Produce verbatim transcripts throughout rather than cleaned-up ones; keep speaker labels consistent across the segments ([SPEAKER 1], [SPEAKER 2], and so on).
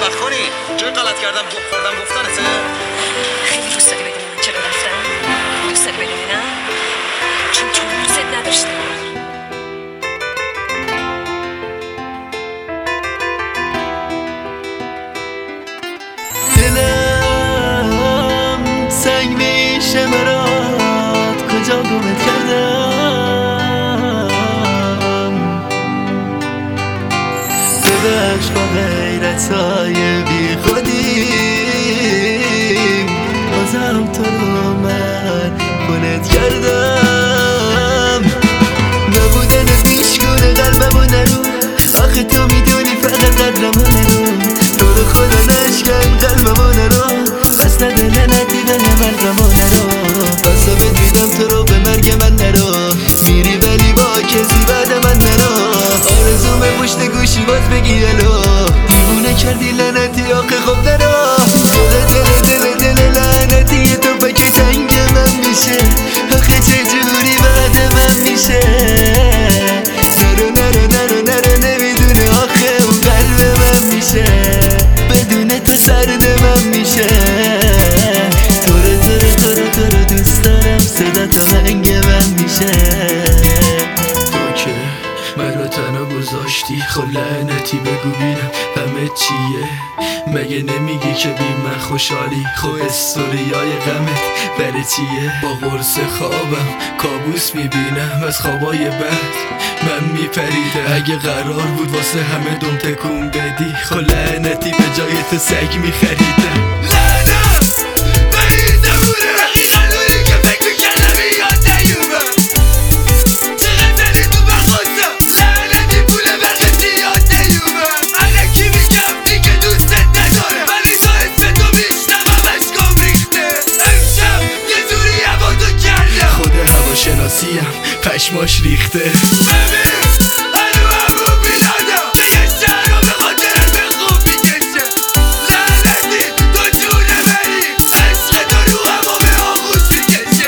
[SPEAKER 1] وقت کنی جای غلط کردم گفت خوردم گفتنته.
[SPEAKER 2] خیلی دوست داری بدونی من چرا رفتم؟ دوست داری بدونی نه؟ چون تو دوست نداشتم.
[SPEAKER 3] دلم سنگ میشه برات کجا گمت کردم. ببخش با غیرتای بی خودی بازم تو رو من خونت کردم. نبودنت میشکونه قلبمو نرو، آخه تو میدونی فقط قدرمو نرو. تو رو خدا نشکن قلبمو نرو، پس نده لعنتی به مرگمو نرو. قسمت میدم تو رو به مرگ من نرو، میری ولی با کسی بعد من نرو. آرزومه پشت گوشی باز بگی الو، دیوونه کردی لعنتی آخه خب نرو. دل دل دل دل لعنتی تو بگی تنگ من میشه، آخه چجوری بعد من میشه. نرو نرو نرو نرو نمیدونه آخه اون قلب من میشه، بدون تو سرد من میشه. تو رو تو رو تو رو تو رو دوست دارم، صدا تا هنگ من میشه.
[SPEAKER 4] تو که منو تنها گذاشتی، خب لعنتی بگو بینم همه چیه. مگه نمیگی که بی من خوشحالی؟ خب استوریای غمت برای چیه؟ با قرص خوابم کابوس میبینم، از خوابای بد من میپریدم. اگه قرار بود واسه همه دم تکون بدی، خب لعنتی به جای تو سگ میخریدم. لعنت به این زمونه خلوری که فکر میکردم یاد نیومم. چقدر داری تو بخواستم لعنتی پول برقتی یاد نیومم. الکی میگم دیگه دوست نداره، ولی تا اسم تو میشنوم اشکام ریخته. امشب یه جوری هوا تو کردم، خود هواشناسیم پشماش ریخته. ببین الو همو میلادم یه شهر رو به خاطرت به خوب میکشه. لعنتی تو جونه بری، عشق تو رو همو به آغوش میکشه.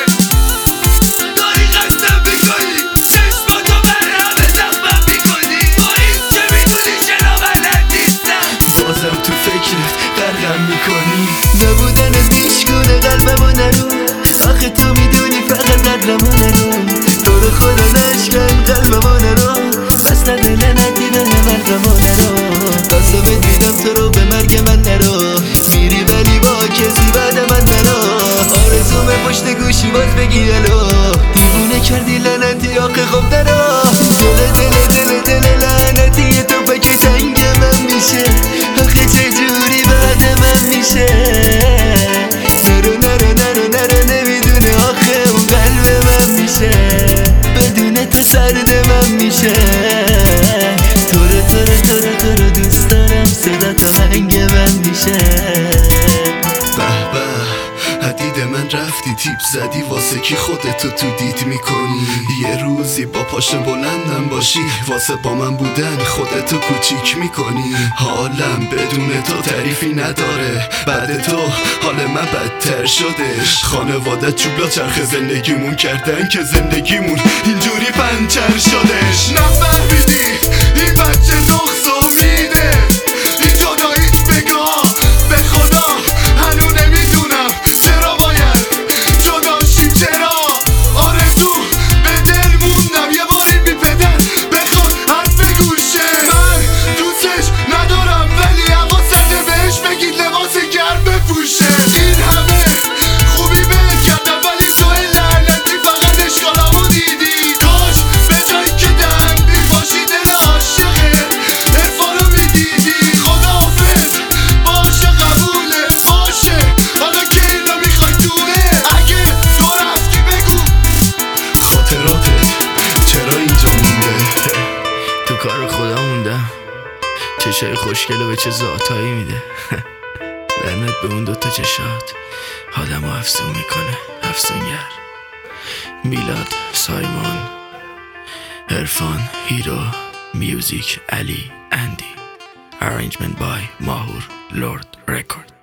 [SPEAKER 4] داری قسم میکنی چشماتو بر همه زخمم میکنی، با این که میدونی چرا بلد نیستم، بازم تو فکرت غرقم میکنی.
[SPEAKER 3] نبودنت میشکونه قلبمو نرو، آخه تو میدونی فقط قدرمو نرو. تو رو خدا نشکن قلبمو نرو، پس نده لعنتی به مرگمو نرو. قسمت میدم تو رو به مرگ من نرو، میری ولی با کسی بعد من نرو. آرزومه پشت گوشی باز بگی الو، دیوونه کردی لعنتی آخه خب نرو. دل دل دل دل لعنتی تو بگی تنگ من میشه، آخه چجوری بعد من میشه. نرو نرو نرو نرو نمیدونه آخه اون قلب من میشه، بدون تو سرد من میشه. تو رو تو رو تو رو تو رو دوست دارم، صدا تا هنگ من میشه.
[SPEAKER 4] به به حدید من رفتی، تیپ زدی واسه کی خودتو تو دید میکنی. یه روزی با پاش بلندم باشی، واسه با من بودن خودتو کوچیک میکنی. حالم بدون تو تعریفی نداره، بعد تو حال من بدتر شدش. خانواده چوبلا چرخ زندگیمون کردن که زندگیمون اینجوری پنچر شدش. نفهمیدی این بچه نقص امیده، این جداییت بگاه به خدا هنو نمیدونم چرا باید جداشیم. چرا آرزو به دل موندم یه باری بی پدر بخواد حرف گوشه. من دوستش ندارم ولی حواسته بهش بگید لباس گرم بپوشه. این همه خوبی بهت کردم ولی تو لعنتی فقط اشکالامو دیدی. کاش به جایی که دهن میپاشی دل عاشقه عرفانو میدیدی. خداحافظ باشه قبوله باشه، حالا که اینو میخوای دونه. اگه تو رفتی بگو خاطراتت چرا اینجا مونده. تو کار خدا موندم، چشای خوشگلو به چه ذاتایی میده. لعنت به اون دوتا چشات، آدمو افسون میکنه افسونگر. میلاد، سایمون، عرفان، هیرو، میوزیک، علی، اندی. Arrangement by Mahur Lord Record.